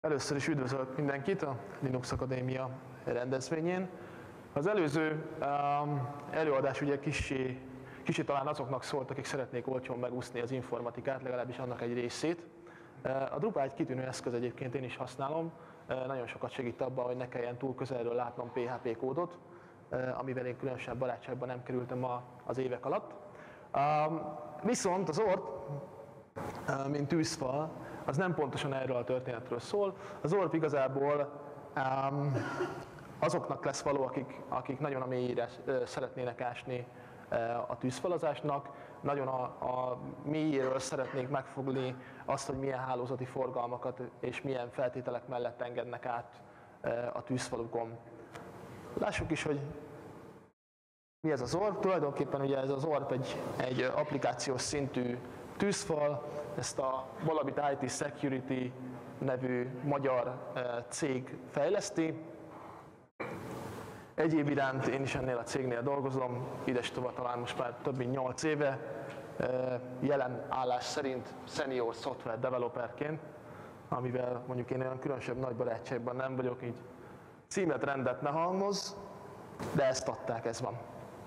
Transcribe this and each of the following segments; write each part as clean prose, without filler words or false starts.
Először is üdvözlök mindenkit a Linux Akadémia rendezvényén. Az előző előadás ugye kicsi talán azoknak szólt, akik szeretnék olcsón megúszni az informatikát, legalábbis annak egy részét. A Drupal egy kitűnő eszköz, egyébként én is használom. Nagyon sokat segít abban, hogy ne kelljen túl közelről látnom PHP kódot, amivel én különösebb barátságban nem kerültem az évek alatt. Viszont az ORP, mint tűzfal, az nem pontosan erről a történetről szól. Az ORP igazából azoknak lesz való, akik nagyon a mélyére szeretnének ásni a tűzfalazásnak, nagyon a mélyéről szeretnék megfogni azt, hogy milyen hálózati forgalmakat és milyen feltételek mellett engednek át a tűzfalukon. Lássuk is, hogy mi ez az ORP. Tulajdonképpen ugye ez az ORP egy applikációs szintű tűzfal, ezt a Volabit IT Security nevű magyar cég fejleszti. Egyéb iránt én is ennél a cégnél dolgozom, idestova talán most már több mint 8 éve, jelen állás szerint senior software developerként, amivel mondjuk én olyan különösebb nagy barátságban nem vagyok, így címet, rendet ne halmoz, de ezt adták, ez van.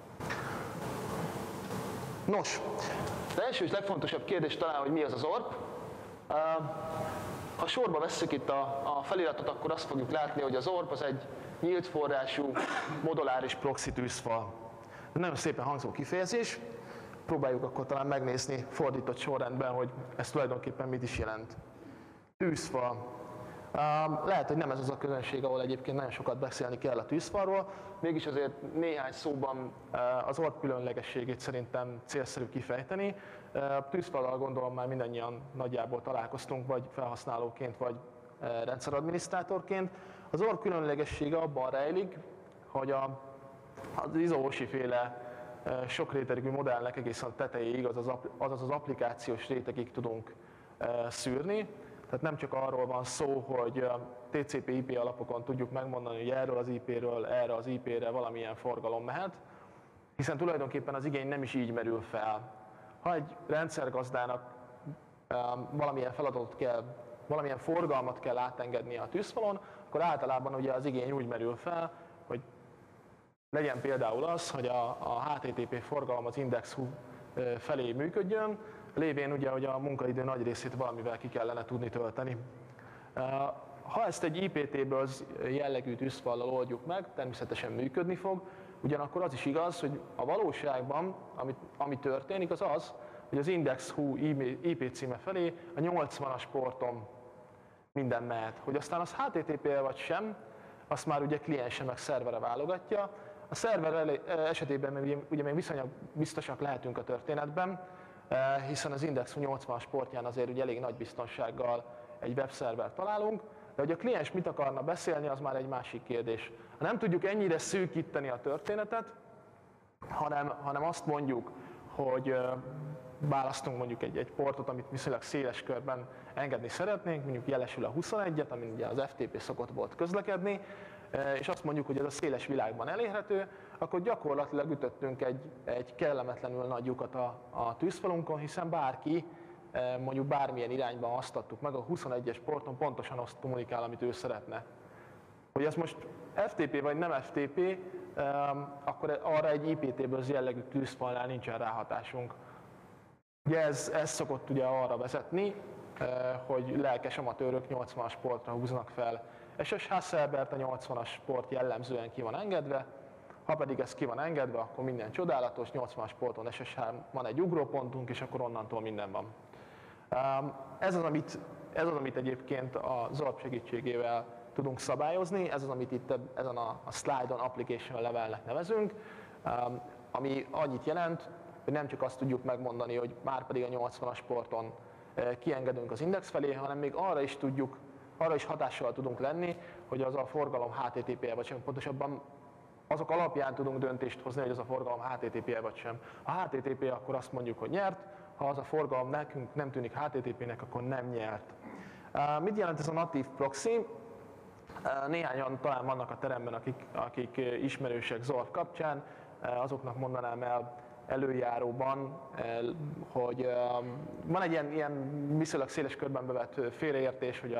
Nos, az első és legfontosabb kérdés talán, hogy mi az az ORP. Ha sorba vesszük itt a feliratot, akkor azt fogjuk látni, hogy az ORP az egy nyílt forrású, moduláris proxy tűzfal. Nagyon szépen hangzó kifejezés, próbáljuk akkor talán megnézni fordított sorrendben, hogy ez tulajdonképpen mit is jelent. Tűzfal. Lehet, hogy nem ez az a közönség, ahol egyébként nagyon sokat beszélni kell a tűzfalról, mégis azért néhány szóban az ORP különlegességét szerintem célszerű kifejteni. Tűzfallal gondolom már mindannyian nagyjából találkoztunk, vagy felhasználóként, vagy rendszeradminisztrátorként. Az ORP különlegessége abban rejlik, hogy az ISO-OSI féle sok rétegű modellnek egészen a tetejéig, azaz az applikációs rétegig tudunk szűrni. Tehát nem csak arról van szó, hogy TCP/IP alapokon tudjuk megmondani, hogy erről az IP-ről erre az IP-re valamilyen forgalom mehet, hiszen tulajdonképpen az igény nem is így merül fel. Ha egy rendszergazdának valamilyen feladatot kell, valamilyen forgalmat kell átengednie a tűzfalon, akkor általában ugye az igény úgy merül fel, hogy legyen például az, hogy a HTTP forgalom az index.hu felé működjön, lévén ugye, hogy a munkaidő nagy részét valamivel ki kellene tudni tölteni. Ha ezt egy IPT-ből jellegű tűzfallal oldjuk meg, természetesen működni fog, ugyanakkor az is igaz, hogy a valóságban, ami történik, az az, hogy az index.hu IP címe felé a 80-as porton minden mehet. Hogy aztán az HTTP-e vagy sem, azt már ugye kliense meg szervere válogatja. A szerver esetében ugye még viszonylag biztosak lehetünk a történetben, hiszen az Index 80-as portján azért ugye elég nagy biztonsággal egy webszervert találunk, de hogy a kliens mit akarna beszélni, az már egy másik kérdés. Ha nem tudjuk ennyire szűkíteni a történetet, hanem azt mondjuk, hogy választunk mondjuk egy portot, amit viszonylag széles körben engedni szeretnénk, mondjuk jelesül a 21-et, amin ugye az FTP szokott volt közlekedni, és azt mondjuk, hogy ez a széles világban elérhető, akkor gyakorlatilag ütöttünk egy kellemetlenül nagy lyukat a tűzfalunkon, hiszen bárki, mondjuk bármilyen irányban azt adtuk meg, a 21-es porton pontosan azt kommunikál, amit ő szeretne. Hogy ez most FTP vagy nem FTP, akkor arra egy IPT-ből jellegű tűzfalnál nincsen ráhatásunk. Ugye ez szokott ugye arra vezetni, hogy lelkes amatőrök 80-as portra húznak fel SSH szervert, a 80-as port jellemzően ki van engedve, ha pedig ez ki van engedve, akkor minden csodálatos, 80-as porton SSH van egy ugrópontunk, és akkor onnantól minden van. Ez az, amit egyébként a ORP segítségével tudunk szabályozni, ez az, amit itt ezen a slide-on application levelnek nevezünk, ami annyit jelent, hogy nem csak azt tudjuk megmondani, hogy már pedig a 80-as porton kiengedünk az index felé, hanem még arra is hatással tudunk lenni, hogy az a forgalom HTTP-e vagy sem, pontosabban azok alapján tudunk döntést hozni, hogy az a forgalom HTTP-e vagy sem. Ha HTTP, akkor azt mondjuk, hogy nyert, ha az a forgalom nekünk nem tűnik HTTP-nek, akkor nem nyert. Mit jelent ez a natív proxy? Néhányan talán vannak a teremben, akik ismerősek ZORP kapcsán, azoknak mondanám el előjáróban, hogy van egy ilyen viszonylag széles körben bevett félreértés, hogy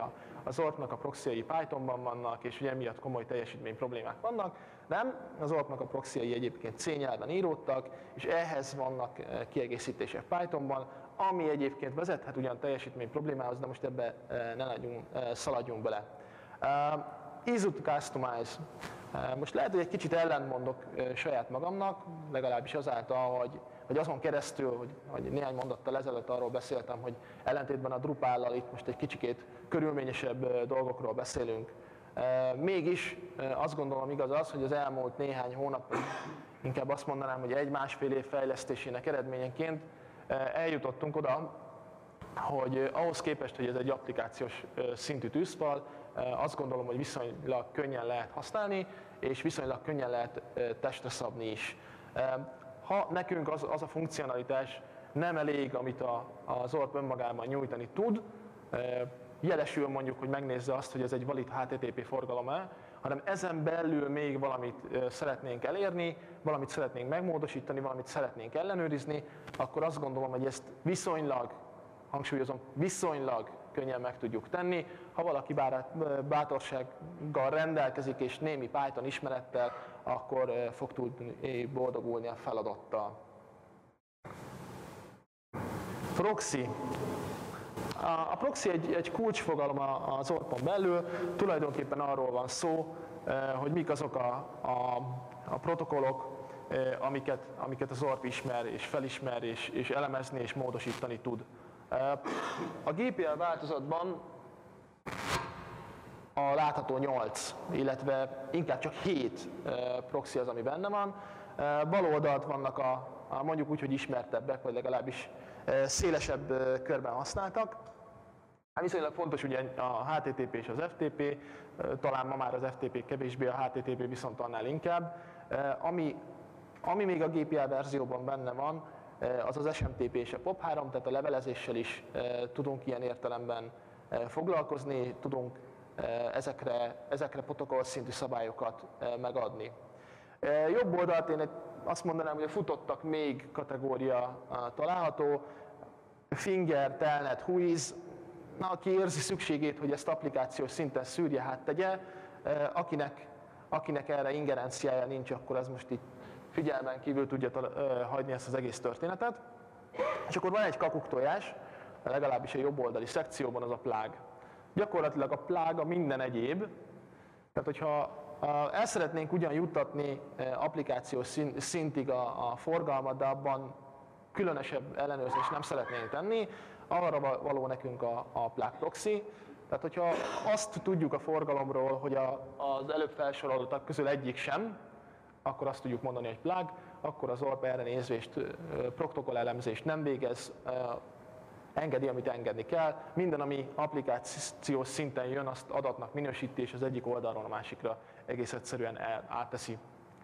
az ORP-nak a proxyai Pythonban vannak, és ugye emiatt komoly teljesítmény problémák vannak. Nem, az ORP-nak a proxyai egyébként C nyelven íródtak, és ehhez vannak kiegészítések Pythonban, ami egyébként vezethet ugyan teljesítmény problémához, de most ebbe szaladjunk bele. Easy to customize. Most lehet, hogy egy kicsit ellentmondok saját magamnak, legalábbis azáltal, hogy azon keresztül, hogy néhány mondattal ezelőtt arról beszéltem, hogy ellentétben a Drupal-lal itt most egy kicsikét körülményesebb dolgokról beszélünk. Mégis azt gondolom igaz az, hogy az elmúlt néhány hónap, inkább azt mondanám, hogy egy-másfél év fejlesztésének eredményeként eljutottunk oda, hogy ahhoz képest, hogy ez egy applikációs szintű tűzfal, azt gondolom, hogy viszonylag könnyen lehet használni, és viszonylag könnyen lehet testre szabni is. Ha nekünk az a funkcionalitás nem elég, amit az ORP önmagában nyújtani tud, jelesül mondjuk, hogy megnézze azt, hogy ez egy valid HTTP forgalom-e, hanem ezen belül még valamit szeretnénk elérni, valamit szeretnénk megmódosítani, valamit szeretnénk ellenőrizni, akkor azt gondolom, hogy ezt viszonylag, hangsúlyozom, viszonylag könnyen meg tudjuk tenni. Ha valaki bátorsággal rendelkezik és némi Python ismerettel, akkor fog tudni boldogulni a feladattal. Proxy. A proxy egy kulcsfogalom az ORP-on belül, tulajdonképpen arról van szó, hogy mik azok a protokollok, amiket az ORP ismer és felismer és elemezni és módosítani tud. A GPL változatban a látható 8, illetve inkább csak 7 proxy az, ami benne van. Bal oldalt vannak mondjuk úgy, hogy ismertebbek, vagy legalábbis szélesebb körben használtak. Viszonylag fontos ugye a HTTP és az FTP, talán ma már az FTP kevésbé, a HTTP viszont annál inkább. Ami még a GPL verzióban benne van, az az SMTP és a POP3, tehát a levelezéssel is tudunk ilyen értelemben foglalkozni, tudunk ezekre protokoll szintű szabályokat megadni. Jobb oldalt én azt mondanám, hogy a futottak még kategória található, Finger, Telnet, Whois, aki érzi szükségét, hogy ezt applikációs szinten szűrje, hát tegye, akinek erre ingerenciája nincs, akkor ez most így figyelmen kívül tudja hagyni ezt az egész történetet. És akkor van egy kakuktojás, legalábbis a jobb oldali szekcióban, az a plug. Gyakorlatilag a plug a minden egyéb, tehát hogyha el szeretnénk ugyan juttatni applikációs szintig a forgalmat, de abban különösebb ellenőrzést nem szeretnénk tenni, arra való nekünk a plug proxy. Tehát hogyha azt tudjuk a forgalomról, hogy az előbb felsoroltak közül egyik sem, akkor azt tudjuk mondani, hogy plug, akkor az ORP erre nézvést, protokoll elemzést nem végez, engedi, amit engedni kell. Minden, ami applikációs szinten jön, azt adatnak minősíti, és az egyik oldalról a másikra egész egyszerűen átteszi.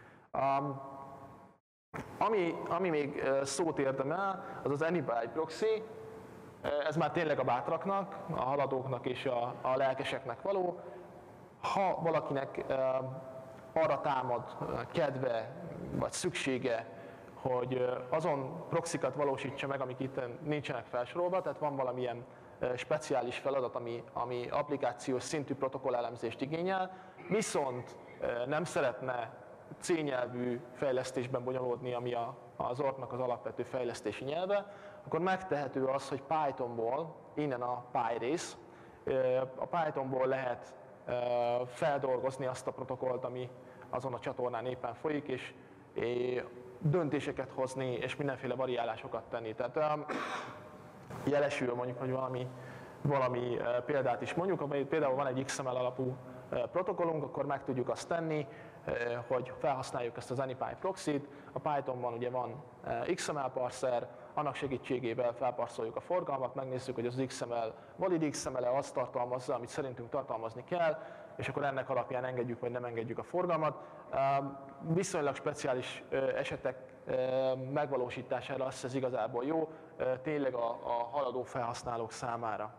Ami még szót érdemel, az az Anyby proxy. Ez már tényleg a bátraknak, a haladóknak és a lelkeseknek való. Ha valakinek arra támad kedve vagy szüksége, hogy azon proxikat valósítsa meg, amik itt nincsenek felsorolva, tehát van valamilyen speciális feladat, ami applikációs szintű protokollelemzést igényel, viszont nem szeretne C-nyelvű fejlesztésben bonyolódni, ami az ORP-nak az alapvető fejlesztési nyelve, akkor megtehető az, hogy Pythonból, innen a Py rész, a Pythonból lehet feldolgozni azt a protokollt, ami azon a csatornán éppen folyik, és döntéseket hozni, és mindenféle variálásokat tenni. Tehát jelesül mondjuk, hogy valami példát is mondjuk, amely például van egy XML alapú protokollunk, akkor meg tudjuk azt tenni, hogy felhasználjuk ezt az Anypy proxy-t. A Pythonban ugye van XML parser, annak segítségével felparszoljuk a forgalmat, megnézzük, hogy az XML valid XML-e azt tartalmazza, amit szerintünk tartalmazni kell, és akkor ennek alapján engedjük vagy nem engedjük a forgalmat. Viszonylag speciális esetek megvalósítására lesz ez igazából jó, tényleg a haladó felhasználók számára.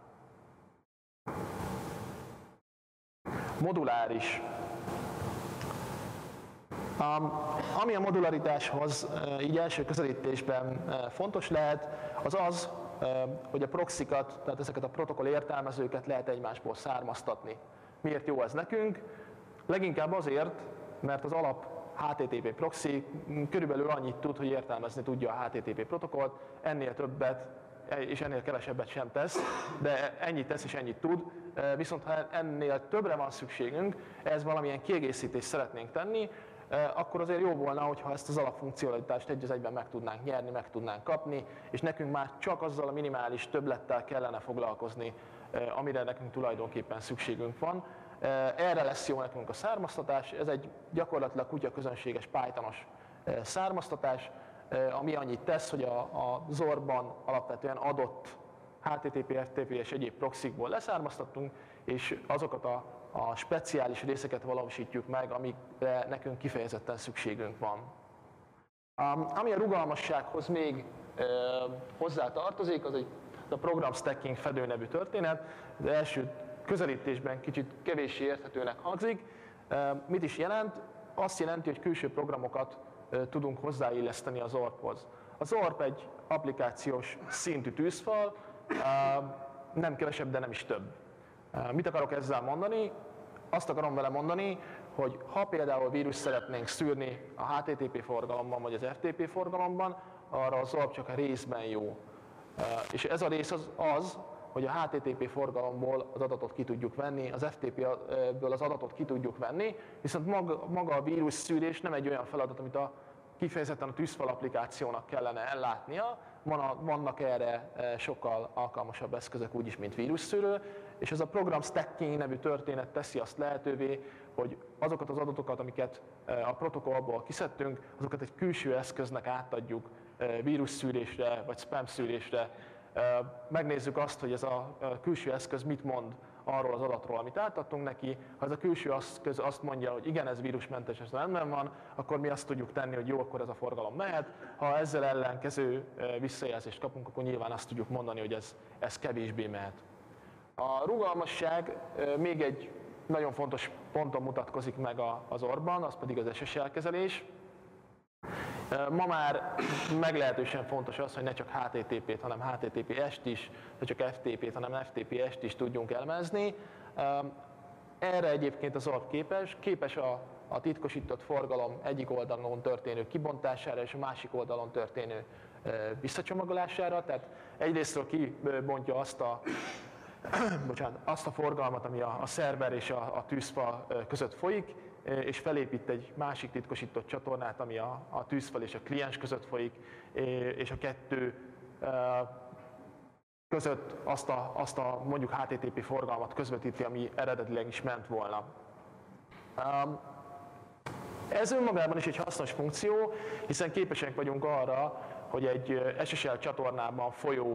Moduláris. Ami a modularitáshoz így első közelítésben fontos lehet, az az, hogy a proxikat, tehát ezeket a protokoll értelmezőket lehet egymásból származtatni. Miért jó ez nekünk? Leginkább azért, mert az alap HTTP proxy körülbelül annyit tud, hogy értelmezni tudja a HTTP protokollt, ennél többet és ennél kevesebbet sem tesz, de ennyit tesz és ennyit tud, viszont ha ennél többre van szükségünk, ehhez valamilyen kiegészítést szeretnénk tenni, akkor azért jó volna, hogyha ezt az alapfunkcionalitást egy az egyben meg tudnánk nyerni, meg tudnánk kapni, és nekünk már csak azzal a minimális többlettel kellene foglalkozni, amire nekünk tulajdonképpen szükségünk van. Erre lesz jó nekünk a származtatás, ez egy gyakorlatilag kutyaközönséges Pythonos származtatás, ami annyit tesz, hogy a ZOR-ban alapvetően adott HTTP, FTP és egyéb proxykból leszármaztattunk, és azokat a speciális részeket valósítjuk meg, amikre nekünk kifejezetten szükségünk van. Ami a rugalmassághoz még hozzá tartozik, az a program stacking fedő nevű történet. Az első közelítésben kicsit kevéssé érthetőnek hangzik. Mit is jelent? Azt jelenti, hogy külső programokat tudunk hozzáilleszteni az ORP-hoz. Az ORP egy applikációs szintű tűzfal, nem kevesebb, de nem is több. Mit akarok ezzel mondani? Azt akarom vele mondani, hogy ha például vírus szeretnénk szűrni a HTTP forgalomban vagy az FTP forgalomban, arra az ORP csak a részben jó. És ez a rész az, hogy a HTTP forgalomból az adatot ki tudjuk venni, az FTP-ből az adatot ki tudjuk venni, viszont maga a vírus szűrés nem egy olyan feladat, amit kifejezetten a tűzfal applikációnak kellene ellátnia, vannak erre sokkal alkalmasabb eszközök úgyis, mint vírusszűrő, és ez a program stacking nevű történet teszi azt lehetővé, hogy azokat az adatokat, amiket a protokollból kiszedtünk, azokat egy külső eszköznek átadjuk vírusszűrésre vagy spam szűrésre. Megnézzük azt, hogy ez a külső eszköz mit mond arról az adatról, amit átadtunk neki. Ha ez a külső eszköz azt mondja, hogy igen, ez vírusmentes, ez rendben van, akkor mi azt tudjuk tenni, hogy jó, akkor ez a forgalom mehet. Ha ezzel ellenkező visszajelzést kapunk, akkor nyilván azt tudjuk mondani, hogy ez kevésbé mehet. A rugalmasság még egy nagyon fontos ponton mutatkozik meg az ORP-ban, az pedig az SSL kezelés. Ma már meglehetősen fontos az, hogy ne csak HTTP-t, hanem HTTPS-t is, ne csak FTP-t, hanem FTPS-t is tudjunk elemezni. Erre egyébként az ORP képes a titkosított forgalom egyik oldalon történő kibontására és a másik oldalon történő visszacsomagolására. Tehát egyrésztről kibontja azt a forgalmat, ami a szerver és a tűzfal között folyik, és felépít egy másik titkosított csatornát, ami a tűzfal és a kliens között folyik, és a kettő között azt a mondjuk HTTP forgalmat közvetíti, ami eredetileg is ment volna. Ez önmagában is egy hasznos funkció, hiszen képesek vagyunk arra, hogy egy SSL csatornában folyó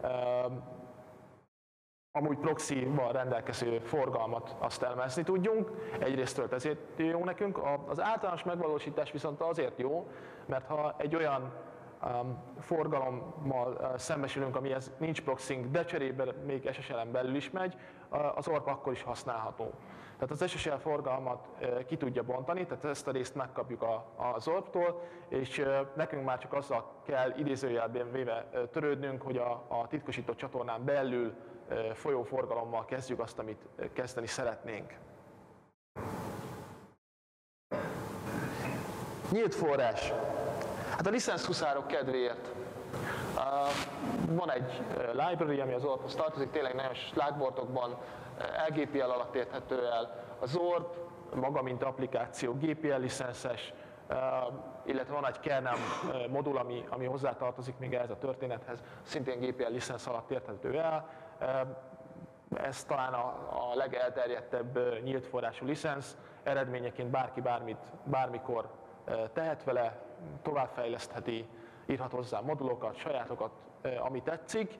amúgy proxy-val rendelkező forgalmat azt elemezni tudjunk. Egyrésztről ezért jó nekünk. Az általános megvalósítás viszont azért jó, mert ha egy olyan forgalommal szembesülünk, amihez nincs proxying, de cserébe még SSL-en belül is megy, az ORP akkor is használható. Tehát az SSL forgalmat ki tudja bontani, tehát ezt a részt megkapjuk az ORP-tól, és nekünk már csak azzal kell idézőjelben véve törődnünk, hogy a titkosított csatornán belül folyó forgalommal kezdjük azt, amit kezdeni szeretnénk. Nyílt forrás. Hát a licenszhuszárok kedvéért. Van egy library, ami az ORP-hoz tartozik, tényleg nagyon slágbortokban LGPL alatt érthető el. Az ORP maga, mint applikáció, GPL licenszes, illetve van egy kernel modul, ami hozzátartozik még ehhez a történethez, szintén GPL licensz alatt érthető el. Ez talán a legelterjedtebb nyílt forrású licensz, eredményeként bárki bármikor tehet vele, továbbfejlesztheti, írhat hozzá modulokat, sajátokat, ami tetszik.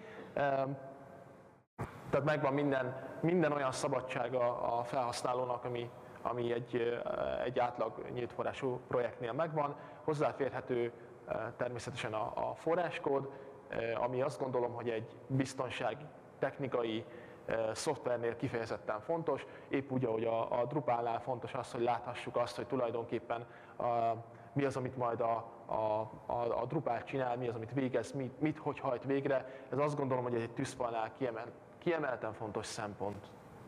Tehát megvan minden olyan szabadsága a felhasználónak, ami egy átlag nyílt forrású projektnél megvan. Hozzáférhető természetesen a forráskód, ami azt gondolom, hogy egy biztonsági, technikai szoftvernél kifejezetten fontos, épp úgy, ahogy a Drupalnál fontos az, hogy láthassuk azt, hogy tulajdonképpen mi az, amit majd a Drupal csinál, mi az, amit végez, hogy hajt végre. Ez azt gondolom, hogy egy tűzfalnál kiemelten fontos szempont.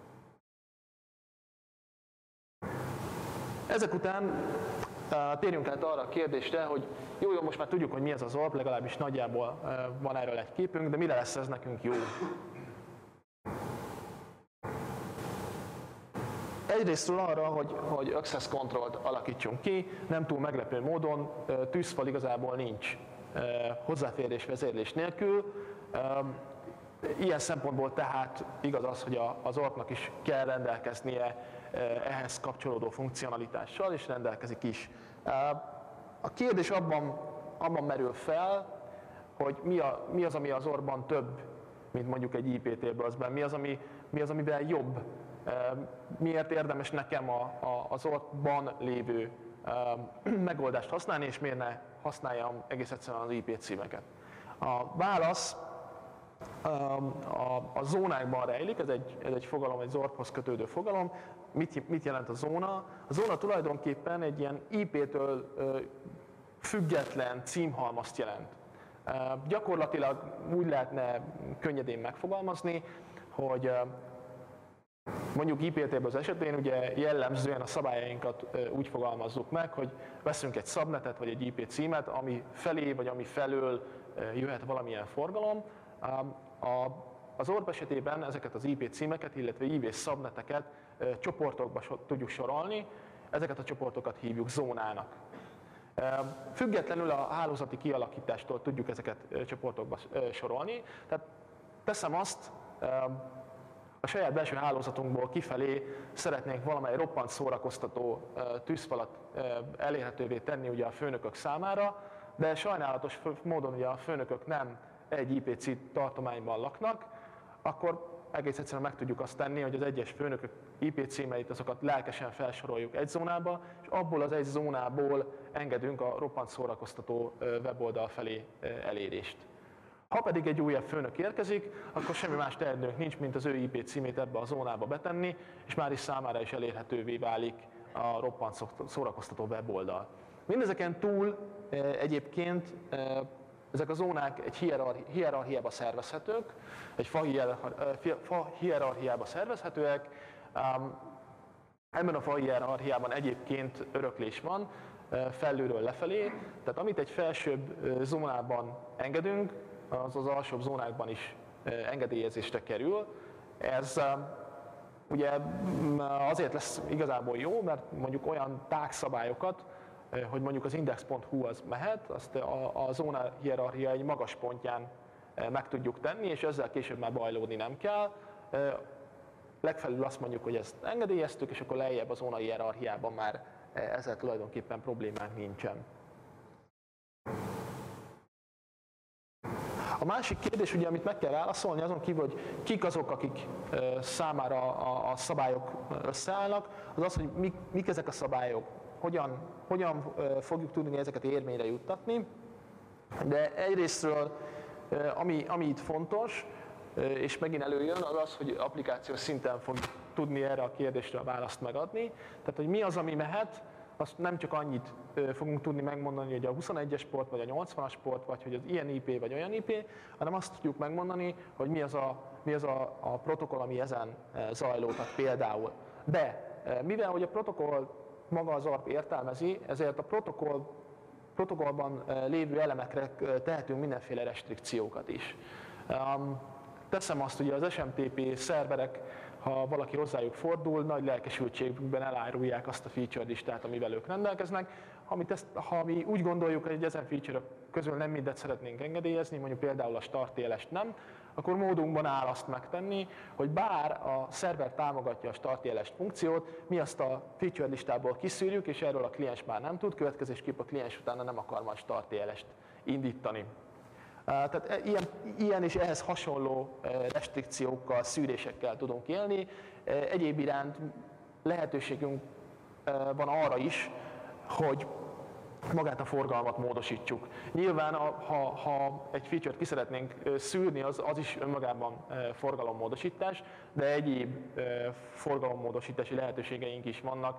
Ezek után térjünk át arra a kérdésre, hogy jó, most már tudjuk, hogy mi ez az ORP, legalábbis nagyjából van erről egy képünk, de mire lesz ez nekünk jó? Egyrésztről arra, hogy access control-t alakítsunk ki, nem túl meglepő módon, tűzfal igazából nincs hozzáférés vezérlés nélkül. Ilyen szempontból tehát igaz az, hogy az ORP-nak is kell rendelkeznie ehhez kapcsolódó funkcionalitással, és rendelkezik is. A kérdés abban merül fel, hogy mi az, ami az ORP-ban több, mint mondjuk egy IP tablesben, mi az, amiben jobb, miért érdemes nekem az ORP-ban lévő megoldást használni, és miért ne használjam egész egyszerűen az IP címeket. A válasz a zónákban rejlik, ez egy fogalom, egy ORP-hoz kötődő fogalom. Mit jelent a zóna? A zóna tulajdonképpen egy ilyen IP-től független címhalmazt jelent. Gyakorlatilag úgy lehetne könnyedén megfogalmazni, hogy mondjuk IP table az esetén ugye jellemzően a szabályainkat úgy fogalmazzuk meg, hogy veszünk egy subnetet vagy egy IP címet, ami felé vagy ami felől jöhet valamilyen forgalom. Az ORP esetében ezeket az IP címeket, illetve IP subneteket csoportokba tudjuk sorolni, ezeket a csoportokat hívjuk zónának. Függetlenül a hálózati kialakítástól tudjuk ezeket csoportokba sorolni, tehát teszem azt, a saját belső hálózatunkból kifelé szeretnénk valamely roppant szórakoztató tűzfalat elérhetővé tenni ugye a főnökök számára, de sajnálatos módon ugye a főnökök nem egy IPC tartományban laknak, akkor egész egyszerűen meg tudjuk azt tenni, hogy az egyes főnökök IP címeit azokat lelkesen felsoroljuk egy zónába, és abból az egy zónából engedünk a roppant szórakoztató weboldal felé elérést. Ha pedig egy újabb főnök érkezik, akkor semmi más teendőnk nincs, mint az ő IP címét ebbe a zónába betenni, és már is számára is elérhetővé válik a roppant szórakoztató weboldal. Mindezeken túl egyébként ezek a zónák egy hierarchiába szervezhetők, egy fa hierarchiába szervezhetőek. Ebben a fa hierarchiában egyébként öröklés van, felülről lefelé, tehát amit egy felsőbb zónában engedünk, az az alsóbb zónákban is engedélyezésre kerül. Ez ugye azért lesz igazából jó, mert mondjuk olyan tágszabályokat, hogy mondjuk az index.hu az mehet, azt a zóna hierarchia egy magas pontján meg tudjuk tenni, és ezzel később már bajlódni nem kell. Legfelül azt mondjuk, hogy ezt engedélyeztük, és akkor lejjebb a zóna hierarchiában már ezzel tulajdonképpen problémánk nincsen. A másik kérdés, ugye, amit meg kell válaszolni, azon kívül, hogy kik azok, akik számára a szabályok összeállnak, az az, hogy mik ezek a szabályok, hogyan fogjuk tudni ezeket érvényre juttatni. De egyrésztről, ami itt fontos, és megint előjön, az az, hogy applikációs szinten fog tudni erre a kérdésre a választ megadni. Tehát, hogy mi az, ami mehet, azt nem csak annyit fogunk tudni megmondani, hogy a 21-es port, vagy a 80-as port, vagy hogy az ilyen IP, vagy olyan IP, hanem azt tudjuk megmondani, hogy mi az a protokoll, ami ezen zajlódhat például. De mivel hogy a protokoll maga az ORP értelmezi, ezért a protokollban lévő elemekre tehetünk mindenféle restrikciókat is. Teszem azt, hogy az SMTP szerverek, ha valaki hozzájuk fordul, nagy lelkesültségükben elárulják azt a feature listát, amivel ők rendelkeznek. Ha mi úgy gondoljuk, hogy ezen feature közül nem mindet szeretnénk engedélyezni, mondjuk például a starttélest nem, akkor módunkban áll azt megtenni, hogy bár a szerver támogatja a starttélest funkciót, mi azt a feature listából kiszűrjük, és erről a kliens már nem tud, következésképp a kliens utána nem akar majd starttélest indítani. Tehát ilyen és ehhez hasonló restrikciókkal, szűrésekkel tudunk élni. Egyéb iránt lehetőségünk van arra is, hogy magát a forgalmat módosítsuk. Nyilván, ha egy feature-t ki szeretnénk szűrni, az is önmagában forgalommódosítás, de egyéb forgalommódosítási lehetőségeink is vannak,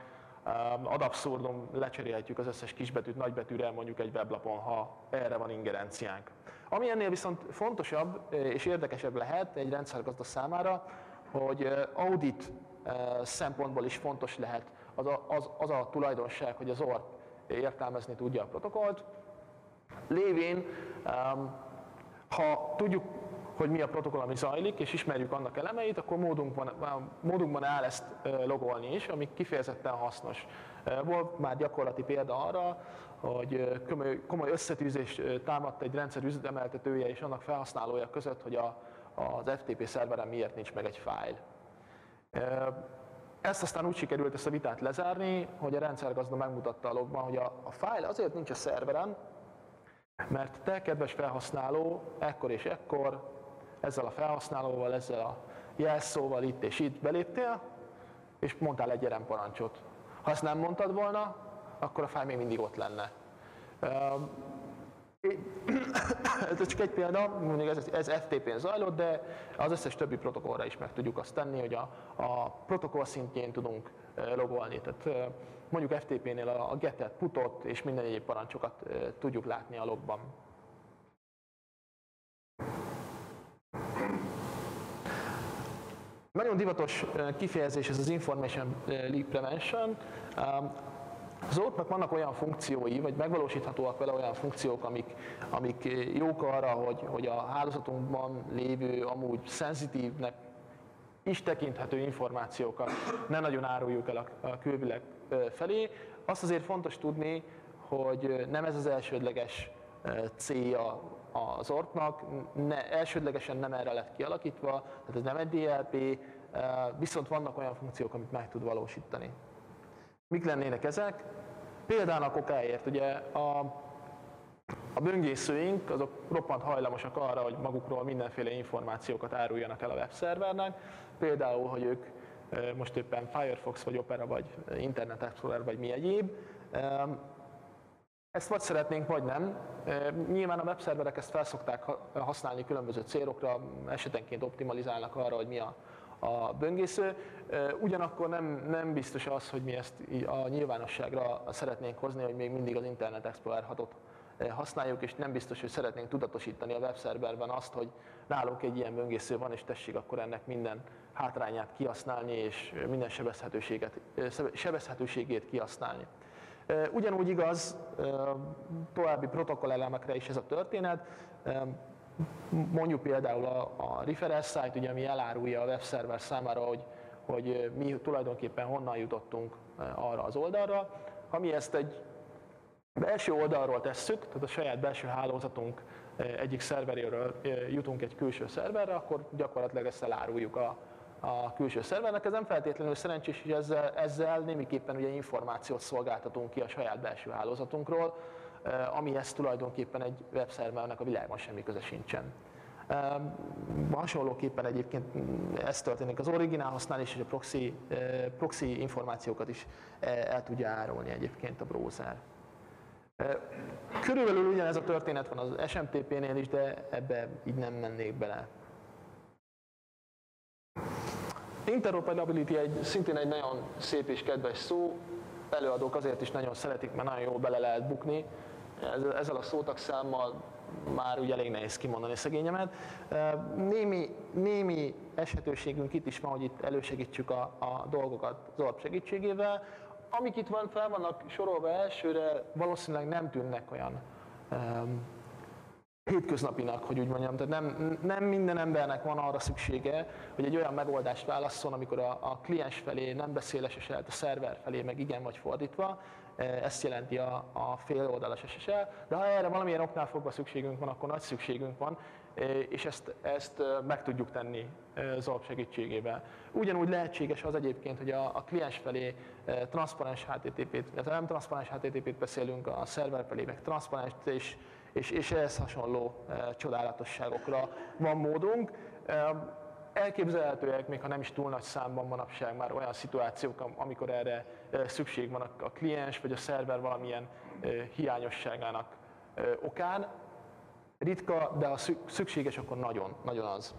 ad abszurdum lecserélhetjük az összes kisbetűt nagybetűre mondjuk egy weblapon, ha erre van ingerenciánk. Ami ennél viszont fontosabb és érdekesebb lehet egy rendszergazda számára, hogy audit szempontból is fontos lehet az a tulajdonság, hogy az ORP értelmezni tudja a protokollt. Lévén, ha tudjuk, hogy mi a protokoll, ami zajlik, és ismerjük annak elemeit, akkor módunkban áll ezt logolni is, ami kifejezetten hasznos. Volt már gyakorlati példa arra, hogy komoly összetűzés támadt egy rendszer üzemeltetője és annak felhasználója között, hogy az FTP szerveren miért nincs meg egy fájl. Ezt aztán úgy sikerült ezt a vitát lezárni, hogy a rendszergazda megmutatta a logban, hogy a fájl azért nincs a szerveren, mert te, kedves felhasználó, ekkor és ekkor ezzel a felhasználóval, ezzel a jelszóval itt és itt beléptél, és mondtál egy parancsot. Ha ezt nem mondtad volna, akkor a fájl még mindig ott lenne. Ez csak egy példa, mondjuk ez FTP-n zajlott, de az összes többi protokollra is meg tudjuk azt tenni, hogy a protokoll szintjén tudunk logolni. Tehát mondjuk FTP-nél a getet, putot és minden egyéb parancsokat tudjuk látni a logban. Nagyon divatos kifejezés ez az Information Leak Prevention. Az ORP-nak vannak olyan funkciói, vagy megvalósíthatóak vele olyan funkciók, amik jók arra, hogy a hálózatunkban lévő, amúgy szenzitívnek is tekinthető információkat ne nagyon áruljuk el a külvilág felé. Azt azért fontos tudni, hogy nem ez az elsődleges célja az ORP-nak, elsődlegesen nem erre lett kialakítva, tehát ez nem egy DLP, viszont vannak olyan funkciók, amit meg tud valósítani. Mik lennének ezek? Példának okáért, ugye a böngészőink azok roppant hajlamosak arra, hogy magukról mindenféle információkat áruljanak el a webszervernek, például, hogy ők most éppen Firefox, vagy Opera, vagy Internet Explorer, vagy mi egyéb. Ezt vagy szeretnénk, vagy nem. Nyilván a webszerverek ezt felszokták használni különböző célokra, esetenként optimalizálnak arra, hogy mi a böngésző. Ugyanakkor nem biztos az, hogy mi ezt a nyilvánosságra szeretnénk hozni, hogy még mindig az Internet Explorer 6-ot használjuk, és nem biztos, hogy szeretnénk tudatosítani a webszerverben azt, hogy nálunk egy ilyen böngésző van, és tessék akkor ennek minden hátrányát kihasználni, és minden sebezhetőségét kihasználni. Ugyanúgy igaz további protokollelemekre is ez a történet. Mondjuk például a reference site, ugye, ami elárulja a webszerver számára, hogy mi tulajdonképpen honnan jutottunk arra az oldalra. Ha mi ezt egy belső oldalról tesszük, tehát a saját belső hálózatunk egyik szerveréről jutunk egy külső szerverre, akkor gyakorlatilag ezt eláruljuk a külső szervernek. Ez nem feltétlenül szerencsés, hogy ezzel némiképpen ugye információt szolgáltatunk ki a saját belső hálózatunkról, amihez tulajdonképpen egy webszervernek a világon semmi köze sincsen. Hasonlóképpen egyébként ez történik az originál használás, és a proxy információkat is el tudja árulni egyébként a browser. Körülbelül ugyanez a történet van az SMTP-nél is, de ebbe így nem mennék bele. Interoperability szintén egy nagyon szép és kedves szó, előadók azért is nagyon szeretik, mert nagyon jól bele lehet bukni. Ezzel a szótagszámmal már ugye elég nehéz kimondani szegényemet. Némi eshetőségünk itt is van, hogy itt elősegítsük a dolgokat az ORP segítségével. Amik itt fel vannak sorolva elsőre, valószínűleg nem tűnnek olyan hétköznapinak, hogy úgy mondjam. Tehát nem minden embernek van arra szüksége, hogy egy olyan megoldást válasszon, amikor a kliens felé nem beszél SSL, a szerver felé meg igen vagy fordítva. Ezt jelenti a féloldalas SSL, de ha erre valamilyen oknál fogva szükségünk van, akkor nagy szükségünk van, és ezt meg tudjuk tenni az ORP segítségével. Ugyanúgy lehetséges az egyébként, hogy a kliens felé transzparens HTTP-t, illetve nem transzparens HTTP-t beszélünk, a szerver felé meg transzparens, és ehhez hasonló csodálatosságokra van módunk. Elképzelhetőek, még ha nem is túl nagy számban manapság már olyan szituációk, amikor erre szükség van a kliens vagy a szerver valamilyen hiányosságának okán. Ritka, de ha szükséges, akkor nagyon, nagyon az.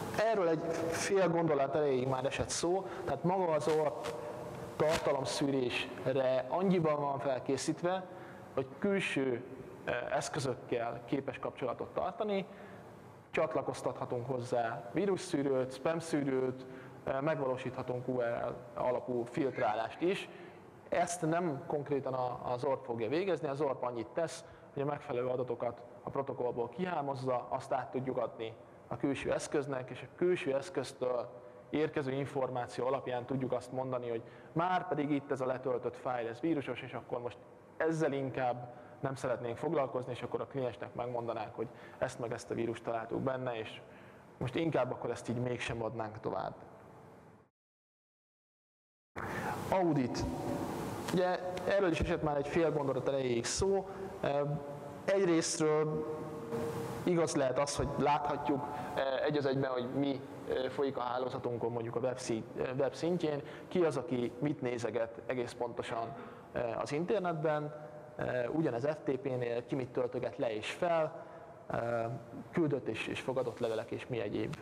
Erről egy fél gondolat erejéig már esett szó, tehát maga az ORP tartalomszűrésre annyiban van felkészítve, hogy külső eszközökkel képes kapcsolatot tartani, csatlakoztathatunk hozzá vírusszűrőt, spam-szűrőt, megvalósíthatunk URL alapú filtrálást is. Ezt nem konkrétan az ORP fogja végezni, az ORP annyit tesz, hogy a megfelelő adatokat a protokollból kihámozza, azt át tudjuk adni a külső eszköznek, és a külső eszköztől érkező információ alapján tudjuk azt mondani, hogy már pedig itt ez a letöltött fájl, ez vírusos, és akkor most ezzel inkább nem szeretnénk foglalkozni, és akkor a kliensnek megmondanánk, hogy ezt meg ezt a vírust találtuk benne, és most inkább akkor ezt így mégsem adnánk tovább. Audit. Ugye erről is esett már egy fél gondolat erejéig szó. Egyrésztről igaz lehet az, hogy láthatjuk egy az egyben, hogy mi folyik a hálózatunkon, mondjuk a web szintjén, ki az, aki mit nézeget egész pontosan az internetben, ugyanez FTP-nél, ki mit töltöget le és fel, küldött és fogadott levelek és mi egyéb.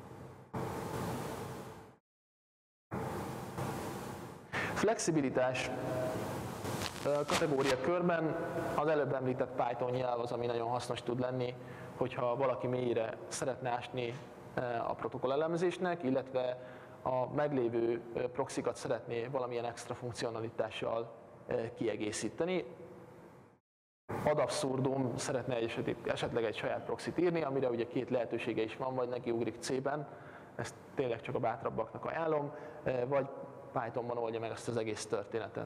Flexibilitás kategória körben az előbb említett Python nyelv az, ami nagyon hasznos tud lenni, hogyha valaki mélyre szeretne ásni a protokoll elemzésnek, illetve a meglévő proxikat szeretné valamilyen extra funkcionalitással kiegészíteni. Ad absurdum szeretne esetleg egy saját proxit írni, amire ugye két lehetősége is van, vagy neki ugrik C-ben, ezt tényleg csak a bátrabbaknak ajánlom, vagy Pythonban oldja meg ezt az egész történetet.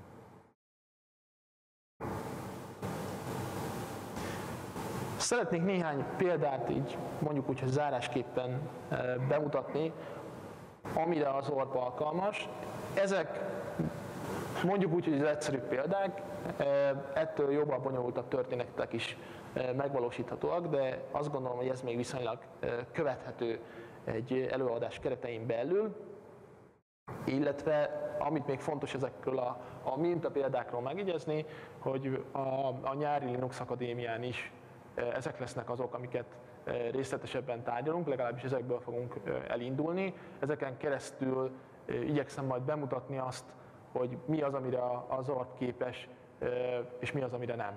Szeretnék néhány példát így mondjuk úgy, hogy zárásképpen bemutatni, amire az ORP alkalmas. Ezek mondjuk úgy, hogy az egyszerű példák, ettől jobban bonyolultabb történetek is megvalósíthatóak, de azt gondolom, hogy ez még viszonylag követhető egy előadás keretein belül, illetve amit még fontos ezekről a mintapéldákról megjegyezni, hogy a nyári Linux Akadémián is ezek lesznek azok, amiket részletesebben tárgyalunk, legalábbis ezekből fogunk elindulni. Ezeken keresztül igyekszem majd bemutatni azt, hogy mi az, amire az ORP képes, és mi az, amire nem.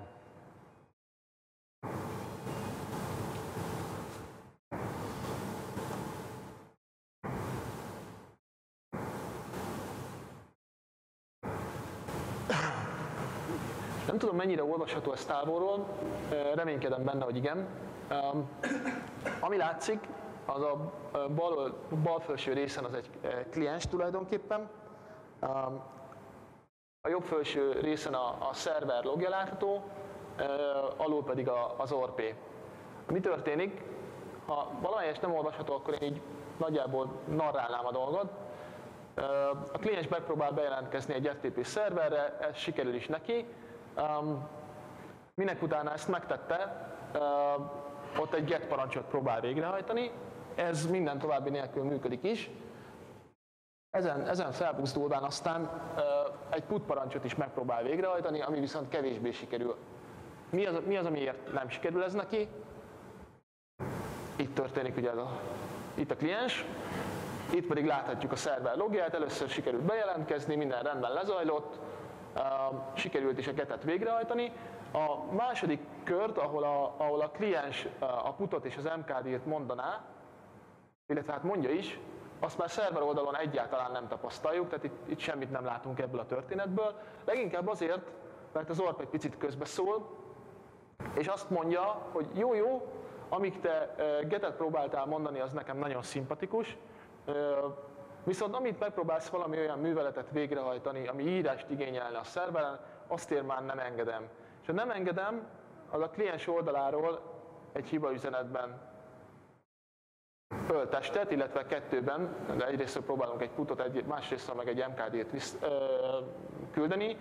Nem tudom, mennyire olvasható ez távolról, reménykedem benne, hogy igen. Ami látszik, az a bal felső részen az egy kliens tulajdonképpen, a jobb felső részen a szerver logja látható, alul pedig az ORP. Mi történik? Ha valamelyest nem olvasható, akkor én így nagyjából narrálnám a dolgot. A kliens megpróbál bejelentkezni egy FTP szerverre, ez sikerül is neki. Minek utána ezt megtette, ott egy get parancsot próbál végrehajtani, ez minden további nélkül működik is. Ezen felbuzdulván aztán egy put parancsot is megpróbál végrehajtani, ami viszont kevésbé sikerül. Mi az, amiért nem sikerül ez neki? Itt történik ugye itt a kliens, itt pedig láthatjuk a szerver logját, először sikerült bejelentkezni, minden rendben lezajlott, sikerült is a getet végrehajtani. A második kört, ahol a kliens a putot és az MKD-t mondaná, illetve hát mondja is, azt már szerver oldalon egyáltalán nem tapasztaljuk, tehát itt semmit nem látunk ebből a történetből. Leginkább azért, mert az ORP egy picit közbeszól, és azt mondja, hogy jó, amíg te getet próbáltál mondani, az nekem nagyon szimpatikus, viszont amit megpróbálsz valami olyan műveletet végrehajtani, ami írást igényelne a szerveren, azt én már nem engedem. És ha nem engedem, az a kliens oldaláról egy hibaüzenetben öltestet, illetve kettőben, de egyrészt próbálunk egy putot, másrészt meg egy MKD-t küldeni.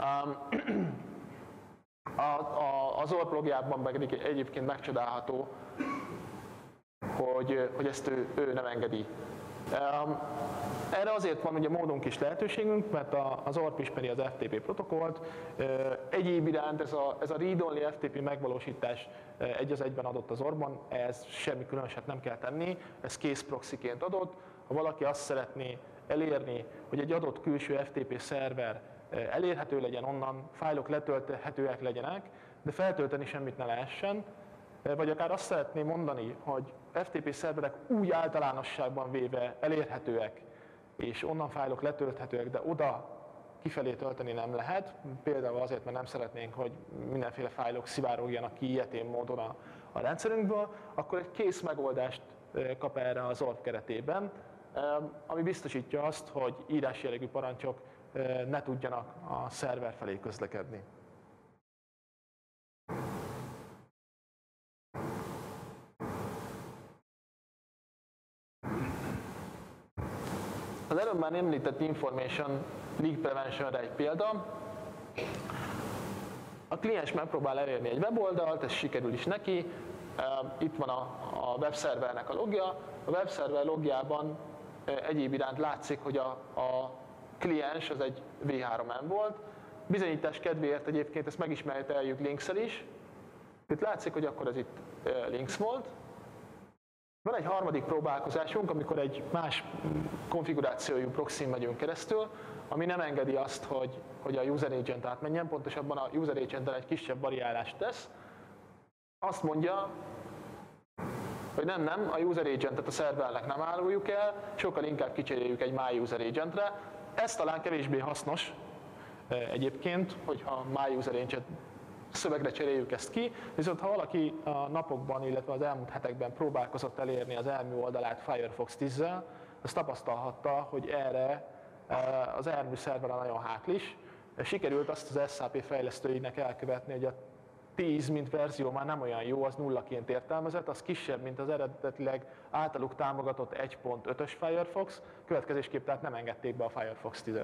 Az ORP logjában meg egyébként megcsodálható, hogy ezt ő nem engedi Erre azért van ugye módunk és lehetőségünk, mert az ORP ismeri az FTP protokollt. Egyéb iránt ez a read-only FTP megvalósítás egy az egyben adott az ORP-ban, ehhez semmi különöset nem kell tenni, ez kész proxyként adott. Ha valaki azt szeretné elérni, hogy egy adott külső FTP szerver elérhető legyen onnan, fájlok letölthetőek legyenek, de feltölteni semmit ne lehessen, vagy akár azt szeretném mondani, hogy FTP szerverek úgy általánosságban véve elérhetőek, és onnan fájlok letölthetőek, de oda kifelé tölteni nem lehet, például azért, mert nem szeretnénk, hogy mindenféle fájlok szivárogjanak ki ilyetén módon a rendszerünkből, akkor egy kész megoldást kap erre az ORP keretében, ami biztosítja azt, hogy írásjellegű parancsok ne tudjanak a szerver felé közlekedni. Az előbb már említett Information Leak Prevention-re egy példa. A kliens megpróbál elérni egy weboldalt, ez sikerül is neki. Itt van a webszervernek a logja. A webszerver logjában egyéb iránt látszik, hogy a kliens az egy v3m volt. Bizonyítás kedvéért egyébként ezt megismételjük linkszel is. Itt látszik, hogy akkor ez itt links volt. Van egy harmadik próbálkozásunk, amikor egy más konfigurációjú proxyn megyünk keresztül, ami nem engedi azt, hogy a user agent átmenjen, pontosabban a user agenten egy kisebb variálást tesz. Azt mondja, hogy nem, a user agentet a szervernek nem áruljuk el, sokkal inkább kicseréljük egy my user agentre. Ez talán kevésbé hasznos egyébként, hogyha my user agent szövegre cseréljük ezt ki, viszont ha valaki a napokban, illetve az elmúlt hetekben próbálkozott elérni az ERMÜ oldalát Firefox 10-zel, azt tapasztalhatta, hogy erre az ERMÜ szervere nagyon háklis. Sikerült azt az SAP fejlesztőinek elkövetni, hogy a 10 mint verzió már nem olyan jó, az nullaként értelmezett, az kisebb, mint az eredetileg általuk támogatott 1.5-ös Firefox, következésképp tehát nem engedték be a Firefox 10-et.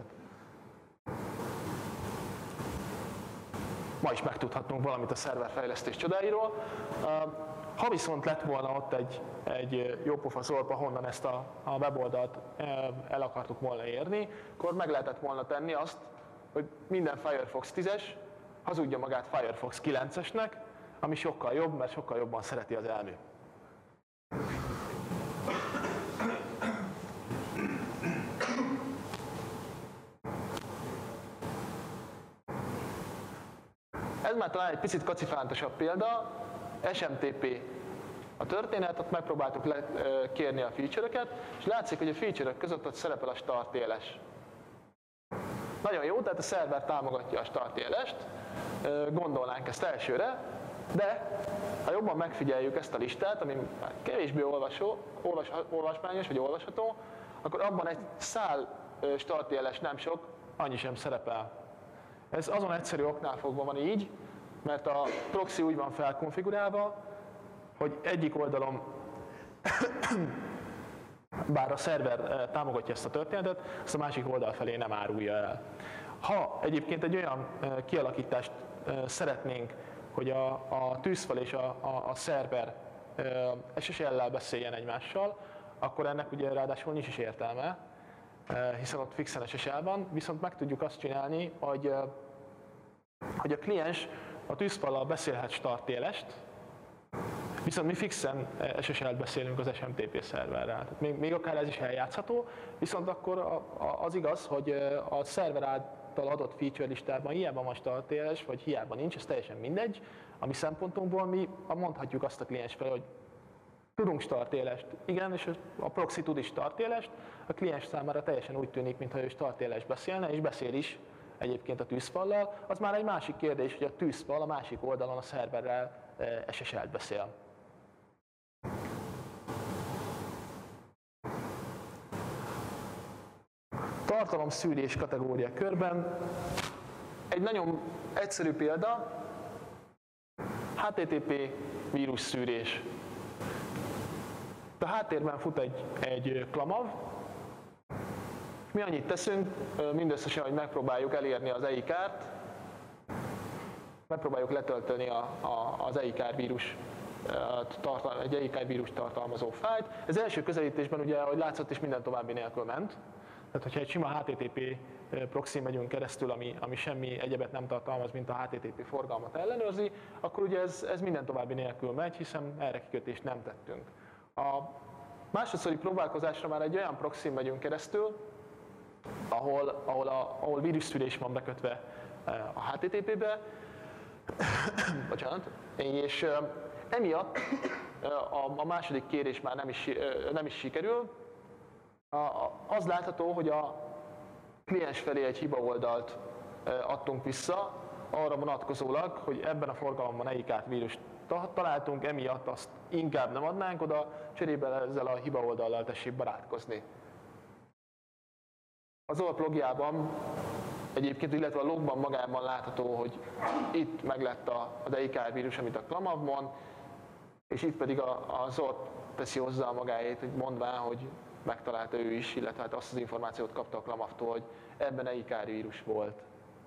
Ma is megtudhatnunk valamit a szerverfejlesztés csodáiról. Ha viszont lett volna ott egy jópofa szorp, ahonnan ezt a weboldalt el akartuk volna érni, akkor meg lehetett volna tenni azt, hogy minden Firefox 10-es hazudja magát Firefox 9-esnek, ami sokkal jobb, mert sokkal jobban szereti az ERMÜ. Ez már talán egy picit kacifántosabb példa, SMTP a történet, ott megpróbáltuk kérni a feature-öket, és látszik, hogy a feature-ök között ott szerepel a startTLS. Nagyon jó, tehát a szerver támogatja a startTLS-t, gondolnánk ezt elsőre, de ha jobban megfigyeljük ezt a listát, ami kevésbé olvasmányos vagy olvasható, akkor abban egy szál startTLS nem sok, annyi sem szerepel. Ez azon egyszerű oknál fogva van így, mert a proxy úgy van felkonfigurálva, hogy egyik oldalon, bár a szerver támogatja ezt a történetet, azt a másik oldal felé nem árulja el. Ha egyébként egy olyan kialakítást szeretnénk, hogy a tűzfal és a szerver SSL-lel beszéljen egymással, akkor ennek ugye ráadásul nincs is értelme, hiszen ott fixen SSL van, viszont meg tudjuk azt csinálni, hogy a kliens a tűzfallal beszélhet startTLS-t, viszont mi fixen SSL-t beszélünk az SMTP szerverrel. Tehát még akár ez is eljátszható, viszont akkor az igaz, hogy a szerver által adott feature listában hiába van startTLS, vagy hiába nincs, ez teljesen mindegy. A mi szempontunkból mi mondhatjuk azt a kliens fel, hogy tudunk startTLS-t, igen, és a proxy tud is startTLS-t, a kliens számára teljesen úgy tűnik, mintha ő startTLS beszélne, és beszél is egyébként a tűzfallal. Az már egy másik kérdés, hogy a tűzfal a másik oldalon a szerverrel SSL-t beszél. Tartalomszűrés kategória körben egy nagyon egyszerű példa, HTTP vírusszűrés. A háttérben fut egy klamav, mi annyit teszünk, mindösszesen, hogy megpróbáljuk elérni az EIKR-t, megpróbáljuk letölteni az EIKR vírus egy EIK vírus tartalmazó fájlt. Ez első közelítésben ugye, ahogy látszott is, minden további nélkül ment. Tehát, hogyha egy sima HTTP proxy megyünk keresztül, ami semmi egyebet nem tartalmaz, mint a HTTP forgalmat ellenőrzi, akkor ugye ez minden további nélkül megy, hiszen erre kikötést nem tettünk. A másodszori próbálkozásra már egy olyan proxy megyünk keresztül, ahol vírusszűrés van bekötve a HTTP-be, bocsánat, és emiatt a második kérés már nem is sikerül. Az látható, hogy a kliens felé egy hibaoldalt adtunk vissza, arra vonatkozólag, hogy ebben a forgalomban EIK vírust találtunk, emiatt azt inkább nem adnánk oda, cserébe ezzel a hibaoldallal tessék barátkozni. Az ORP logjában egyébként, illetve a logban magában látható, hogy itt meglett az EIK vírus, amit a Clamavmon, és itt pedig az ORP teszi hozzá magáét, hogy mondván, hogy megtalálta ő is, illetve hát azt az információt kapta a Clamavtól, hogy ebben EIK vírus volt.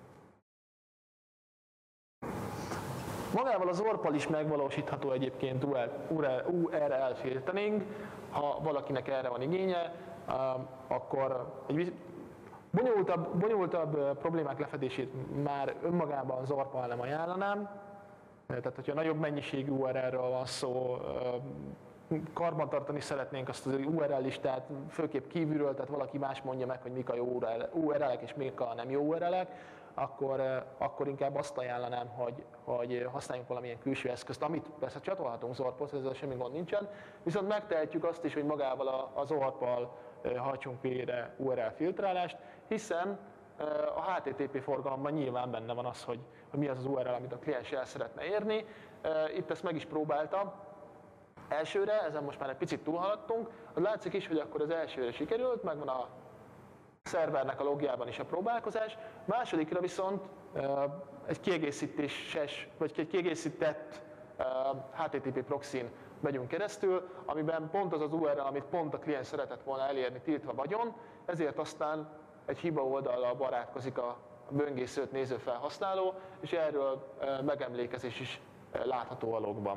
Magával az ORP-al is megvalósítható egyébként URL filtering, ha valakinek erre van igénye, akkor egy bonyolultabb problémák lefedését már önmagában az ORP-al nem ajánlanám. Tehát, hogyha nagyobb mennyiségű URL-ről van szó, karbantartani szeretnénk azt az URL listát, főképp kívülről, tehát valaki más mondja meg, hogy mik a jó URL-ek és mik a nem jó URL-ek, akkor inkább azt ajánlanám, hogy használjunk valamilyen külső eszközt, amit persze csatolhatunk az ORP-hoz, ezzel semmi gond nincsen, viszont megtehetjük azt is, hogy magával az ORP-al hajtsunk végre URL filtrálást, hiszen a HTTP forgalomban nyilván benne van az, hogy mi az URL, amit a kliens el szeretne érni. Itt ezt meg is próbáltam. Elsőre, ezen most már egy picit túlhaladtunk, az látszik is, hogy akkor az elsőre sikerült, megvan a szervernek a logjában is a próbálkozás. Másodikra viszont egy kiegészítéses, vagy egy kiegészített HTTP proxyn megyünk keresztül, amiben pont az az URL, amit pont a kliens szeretett volna elérni, tiltva vagyon, ezért aztán egy hiba oldallal barátkozik a böngészőt néző felhasználó, és erről megemlékezés is látható a logban.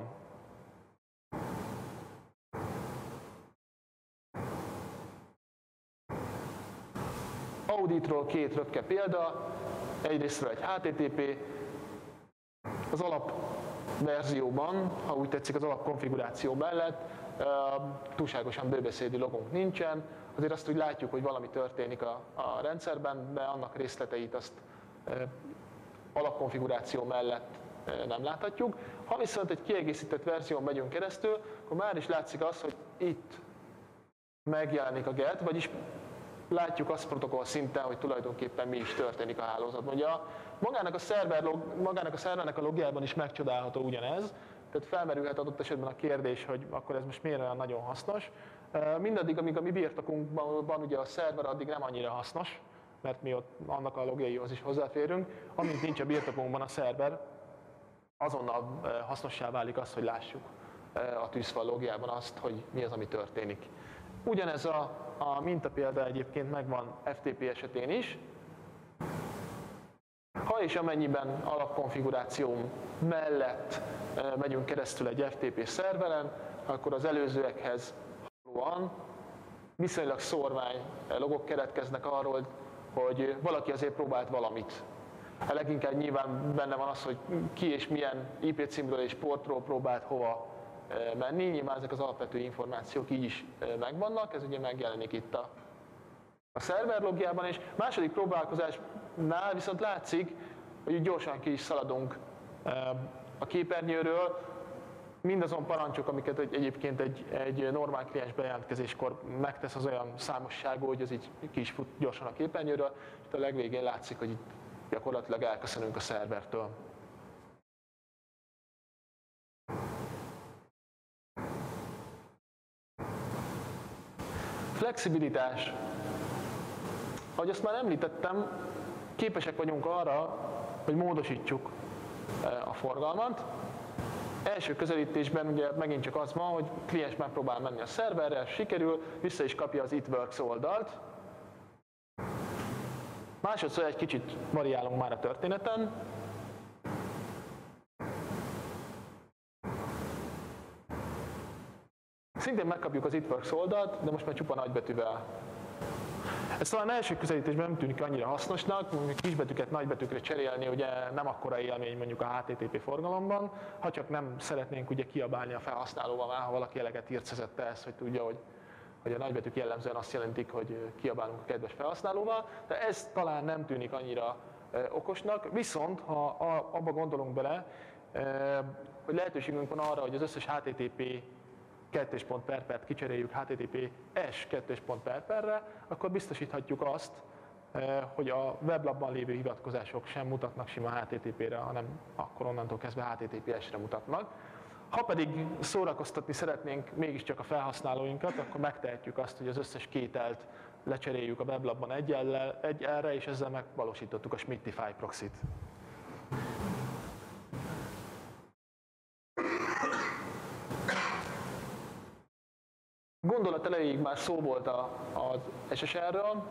Auditról két röpke példa, egyrésztről egy HTTP, az alapverzióban, ha úgy tetszik az alapkonfiguráció mellett, túlságosan bőbeszédű logunk nincsen, azért azt úgy látjuk, hogy valami történik a rendszerben, de annak részleteit azt alapkonfiguráció mellett nem láthatjuk. Ha viszont egy kiegészített verzión megyünk keresztül, akkor már is látszik az, hogy itt megjelenik a GET, vagyis látjuk azt protokoll szinten, hogy tulajdonképpen mi is történik a hálózatban. Ugye magának a szervernek a logjában is megcsodálható ugyanez, tehát felmerülhet adott esetben a kérdés, hogy akkor ez most miért olyan nagyon hasznos. Mindaddig, amíg a mi birtokunkban van ugye a szerver, addig nem annyira hasznos, mert mi ott annak a logjaihoz is hozzáférünk. Amint nincs a birtokunkban a szerver, azonnal hasznossá válik az, hogy lássuk a tűzfal logjában azt, hogy mi az, ami történik. Ugyanez a mintapélda egyébként megvan FTP esetén is. Ha és amennyiben alapkonfiguráció mellett megyünk keresztül egy FTP szerveren, akkor az előzőekhez hasonlóan viszonylag szórvány logok keletkeznek arról, hogy valaki azért próbált valamit. Leginkább nyilván benne van az, hogy ki és milyen IP címről és portról próbált hova menni. Nyilván ezek az alapvető információk így is megvannak, ez ugye megjelenik itt a szerver logjában, és második próbálkozásnál viszont látszik, hogy gyorsan ki is szaladunk a képernyőről, mindazon parancsok, amiket egyébként egy normál kliens bejelentkezéskor megtesz, az olyan számosságú, hogy ez így ki is fut gyorsan a képernyőről, és a legvégén látszik, hogy itt gyakorlatilag elköszönünk a szervertől. Flexibilitás. Ahogy azt már említettem, képesek vagyunk arra, hogy módosítsuk a forgalmat. Első közelítésben ugye megint csak az van, hogy a kliens megpróbál menni a szerverre, sikerül, vissza is kapja az It Works oldalt. Másodszor egy kicsit variálunk már a történeten. Szintén megkapjuk az ItWorks oldalt, de most már csupa nagybetűvel. Ez talán első közelítésben nem tűnik annyira hasznosnak, kisbetűket nagybetűkre cserélni ugye nem akkora élmény mondjuk a HTTP forgalomban, ha csak nem szeretnénk ugye kiabálni a felhasználóval már, ha valaki eleget írcezette ezt, hogy tudja, hogy a nagybetűk jellemzően azt jelentik, hogy kiabálunk a kedves felhasználóval, de ez talán nem tűnik annyira okosnak, viszont ha abba gondolunk bele, hogy lehetőségünk van arra, hogy az összes HTTP kettős-per-pert kicseréljük HTTP-S kettős-per-perre, akkor biztosíthatjuk azt, hogy a weblapban lévő hivatkozások sem mutatnak sima HTTP-re, hanem akkor onnantól kezdve HTTPS-re mutatnak. Ha pedig szórakoztatni szeretnénk mégiscsak a felhasználóinkat, akkor megtehetjük azt, hogy az összes kételt lecseréljük a weblapban egy L-re, és ezzel megvalósítottuk a Schmittify proxy-t. Gondolat elejéig már szó volt az SSL-ről,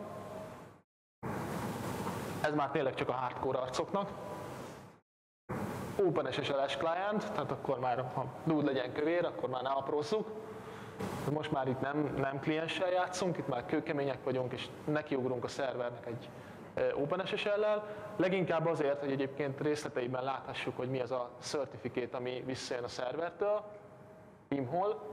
ez már tényleg csak a hardcore arcoknak. OpenSSL-es client, tehát akkor már, ha dúd legyen kövér, akkor már ne aprózzuk. Most már itt nem klienssel játszunk, itt már kőkemények vagyunk, és nekiugrunk a szervernek egy OpenSSL-lel. Leginkább azért, hogy egyébként részleteiben láthassuk, hogy mi az a certificate, ami visszajön a szervertől, Pimhol.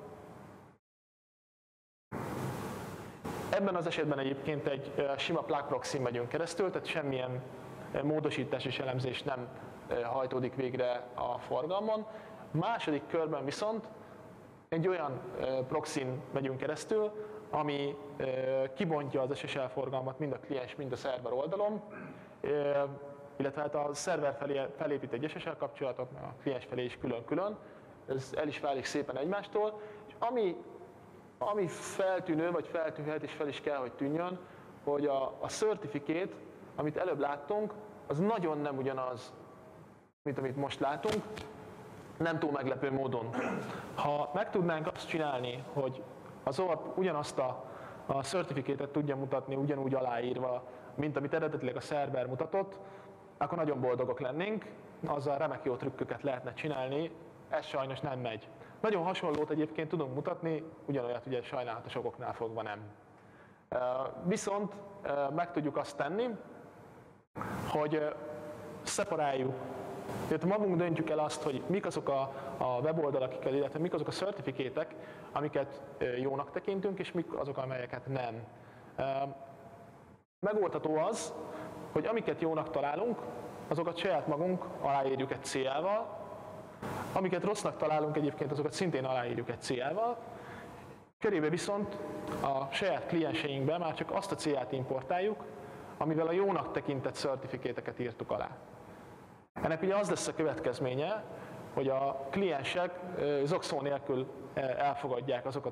Ebben az esetben egyébként egy sima plug proxy megyünk keresztül, tehát semmilyen módosítás és elemzés nem hajtódik végre a forgalmon. Második körben viszont egy olyan proxyn megyünk keresztül, ami kibontja az SSL forgalmat mind a kliens, mind a szerver oldalon, illetve hát a szerver felé felépít egy SSL kapcsolatot, a kliens felé is külön-külön, ez el is válik szépen egymástól, és ami feltűnő, vagy feltűnhet, és fel is kell, hogy tűnjön, hogy a certificate, amit előbb láttunk, az nagyon nem ugyanaz, mint amit most látunk, nem túl meglepő módon. Ha meg tudnánk azt csinálni, hogy az OAuth ugyanazt a certificate-et tudja mutatni ugyanúgy aláírva, mint amit eredetileg a szerver mutatott, akkor nagyon boldogok lennénk, azzal remek jó trükköket lehetne csinálni, ez sajnos nem megy. Nagyon hasonlót egyébként tudunk mutatni, ugyanolyat ugye sajnálatos okoknál fogva nem. Viszont meg tudjuk azt tenni, hogy szeparáljuk, tehát magunk döntjük el azt, hogy mik azok a weboldalak, illetve mik azok a certifikétek, amiket jónak tekintünk, és mik azok, amelyeket nem. Megoldható az, hogy amiket jónak találunk, azokat saját magunk aláírjuk egy CL-val, amiket rossznak találunk egyébként, azokat szintén aláírjuk egy CL-val, cserébe viszont a saját klienseinkbe már csak azt a CL-t importáljuk, amivel a jónak tekintett certifikéteket írtuk alá. Ennek ugye az lesz a következménye, hogy a kliensek zokszó nélkül elfogadják azokat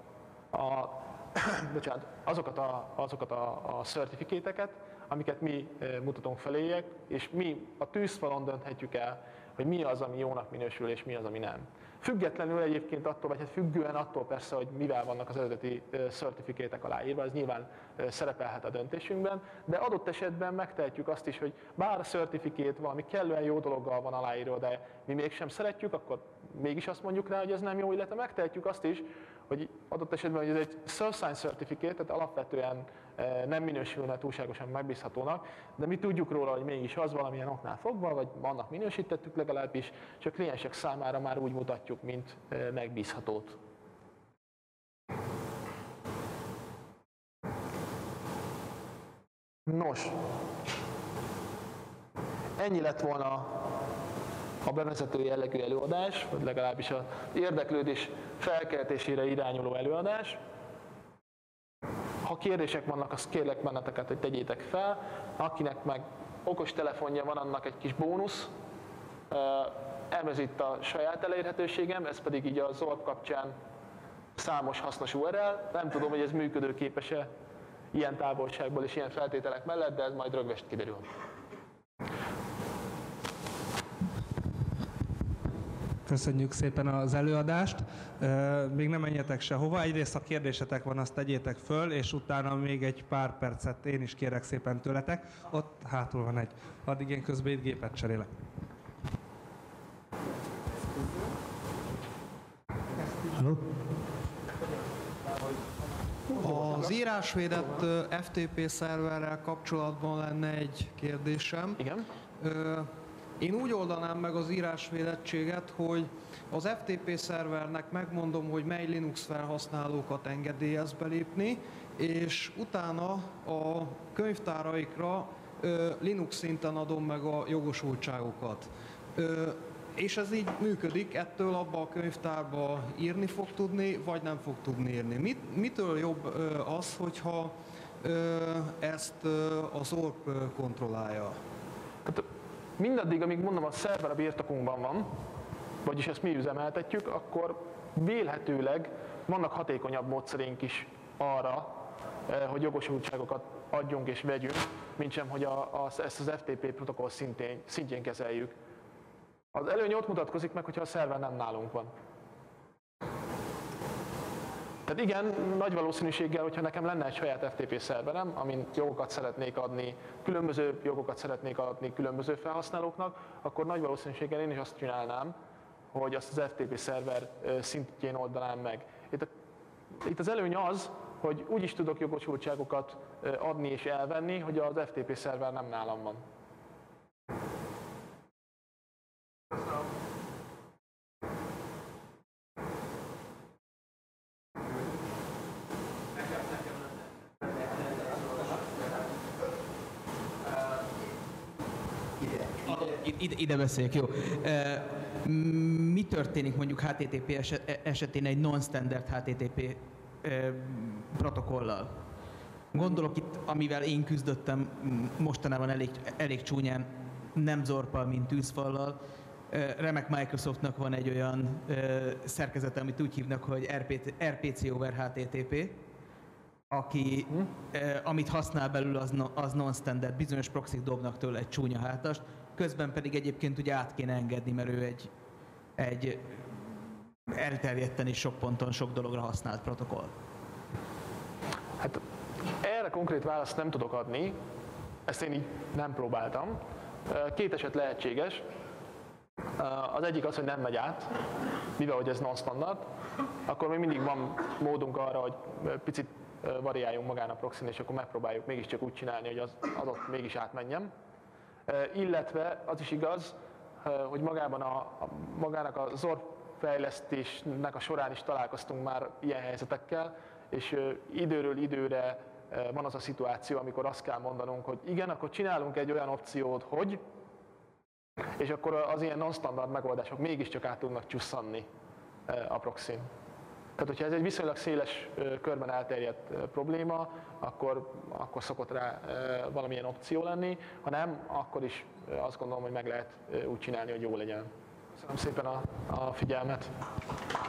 a certifikéteket, amiket mi mutatunk feléjük, és mi a tűzfalon dönthetjük el, hogy mi az, ami jónak minősül, és mi az, ami nem. Függetlenül egyébként attól, vagy hát függően attól persze, hogy mivel vannak az eredeti certifikétek aláírva, ez nyilván szerepelhet a döntésünkben, de adott esetben megtehetjük azt is, hogy bár a certificate valami kellően jó dologgal van aláírva, de mi mégsem szeretjük, akkor mégis azt mondjuk rá, hogy ez nem jó, illetve megtehetjük azt is, hogy adott esetben, hogy ez egy self-signed certificate, tehát alapvetően nem minősülne túlságosan megbízhatónak, de mi tudjuk róla, hogy mégis az valamilyen oknál fogva, vagy annak minősítettük legalábbis, és a kliensek számára már úgy mutatjuk, mint megbízhatót. Nos, ennyi lett volna a bevezető jellegű előadás, vagy legalábbis az érdeklődés felkeltésére irányuló előadás. Ha kérdések vannak, azt kérlek benneteket, hogy tegyétek fel. Akinek meg okos telefonja van, annak egy kis bónusz. Ez itt a saját elérhetőségem, ez pedig így az OAuth kapcsán számos hasznos URL. Nem tudom, hogy ez működőképes-e ilyen távolságból és ilyen feltételek mellett, de ez majd rögvest kiderül. Köszönjük szépen az előadást. Még nem menjetek sehova. Egyrészt, ha kérdésetek van, azt tegyétek föl, és utána még egy pár percet én is kérek szépen tőletek. Ott hátul van egy. Addig én közben itt gépet cserélek. Hello? Az írásvédett FTP szerverrel kapcsolatban lenne egy kérdésem. Igen. Én úgy oldanám meg az írásvédettséget, hogy az FTP szervernek megmondom, hogy mely Linux felhasználókat engedélyez belépni, és utána a könyvtáraikra Linux szinten adom meg a jogosultságokat. És ez így működik, ettől abba a könyvtárba írni fog tudni, vagy nem fog tudni írni. Mitől jobb az, hogyha ezt az ORP kontrollálja? Hát mindaddig, amíg mondom, a szerver a birtokunkban van, vagyis ezt mi üzemeltetjük, akkor vélhetőleg vannak hatékonyabb módszerénk is arra, hogy jogosultságokat adjunk és vegyünk, mintsem, hogy ezt az FTP protokoll szintjén kezeljük. Az előny ott mutatkozik meg, hogyha a szerver nem nálunk van. Tehát igen, nagy valószínűséggel, hogyha nekem lenne egy saját FTP szerverem, amin jogokat szeretnék adni, különböző jogokat szeretnék adni különböző felhasználóknak, akkor nagy valószínűséggel én is azt csinálnám, hogy azt az FTP szerver szintjén oldanám meg. Itt az előny az, hogy úgy is tudok jogosultságokat adni és elvenni, hogy az FTP szerver nem nálam van. Ide beszéljek, jó. Mi történik mondjuk HTTP esetén egy non-standard HTTP protokollal? Gondolok itt, amivel én küzdöttem mostanában elég csúnyán, nem Zorppal, mint tűzfallal. Remek Microsoftnak van egy olyan szerkezete, amit úgy hívnak, hogy RPC over HTTP, amit használ belül, az non-standard, bizonyos proxy dobnak tőle egy csúnya hátast, közben pedig egyébként ugye át kéne engedni, mert ő egy elterjedten és sok ponton, sok dologra használt protokoll. Hát erre konkrét választ nem tudok adni, ezt én így nem próbáltam. Két eset lehetséges. Az egyik az, hogy nem megy át, mivel hogy ez non-standard, akkor még mindig van módunk arra, hogy picit variáljunk magán a proxyn, és akkor megpróbáljuk mégiscsak úgy csinálni, hogy az ott mégis átmenjen. Illetve az is igaz, hogy magának a ZORP fejlesztésnek a során is találkoztunk már ilyen helyzetekkel, és időről időre van az a szituáció, amikor azt kell mondanunk, hogy igen, akkor csinálunk egy olyan opciót, hogy, és akkor az ilyen non-standard megoldások mégiscsak át tudnak csusszanni a proxyn. Tehát, hogyha ez egy viszonylag széles körben elterjedt probléma, akkor szokott rá valamilyen opció lenni, ha nem, akkor is azt gondolom, hogy meg lehet úgy csinálni, hogy jó legyen. Köszönöm szépen a figyelmet!